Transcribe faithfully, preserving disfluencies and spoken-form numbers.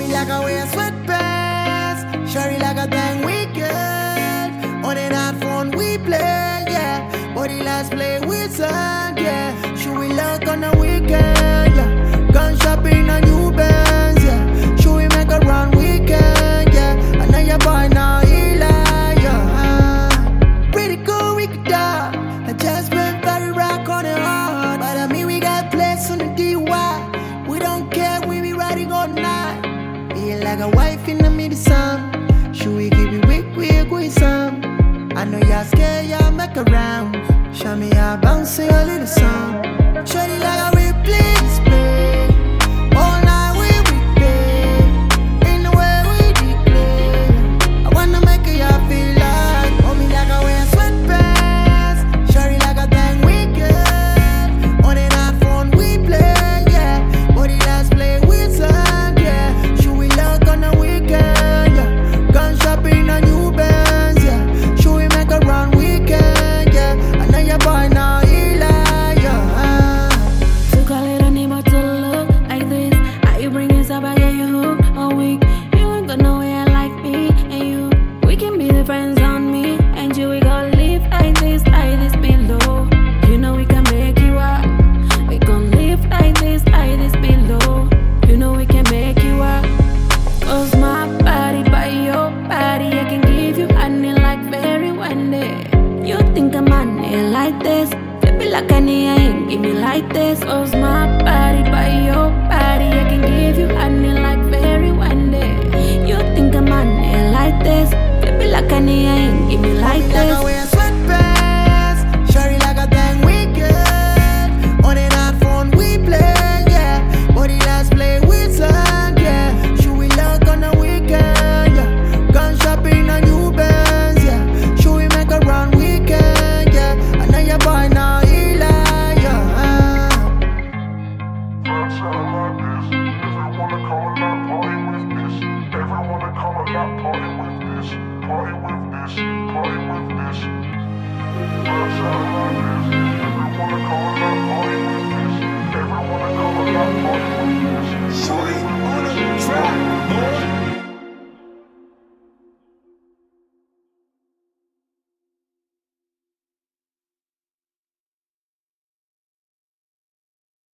me like I wear sweatpants. Shorty like a thing wicked. On and on phone we play, yeah. Body let's play with sun, yeah. Should we look on the weekend, yeah. Gun shopping on New Benz, yeah. Should we make a run weekend, yeah. I know your boy now, Eli, yeah. Pretty cool, we could die. I just went very rock on the hard. But I mean we got place on the D Y. We don't care, we be riding all night. Be like a wife in the middle sun. Should we give it weak, weak, with some? I know y'all scared, y'all make around. Show me how bouncing a little song. Shorty like a replay display. All night we replay. In the way we declare. I wanna make it y'all feel like. Hold me like I wear sweatpants. Shorty like a thing wicked. On and on phone we play, yeah. Body let's play with sun, yeah. Should we look on the weekend, yeah. Gun shopping on New Benz, yeah. Should we make a run weekend, yeah. I know your boy now, Eli, yeah. Took a little neighbor to look like this. How you bring it up, I get you hooked all week. You ain't got nowhere like me and you. We can be the friends on me and you. We gon' live like this, like this below. You know we can make you up. We gon' live like this, like this below. You know we can make you up. Cause my body by your body, I can give you honey like very Wendy. You think I'm honey like this? Flip it like honey, I ain't give me like this. Cause my body by your body, I can give you honey like very Wendy. You think I'm honey like this? Flip it like honey, I ain't give me like Like I this. wear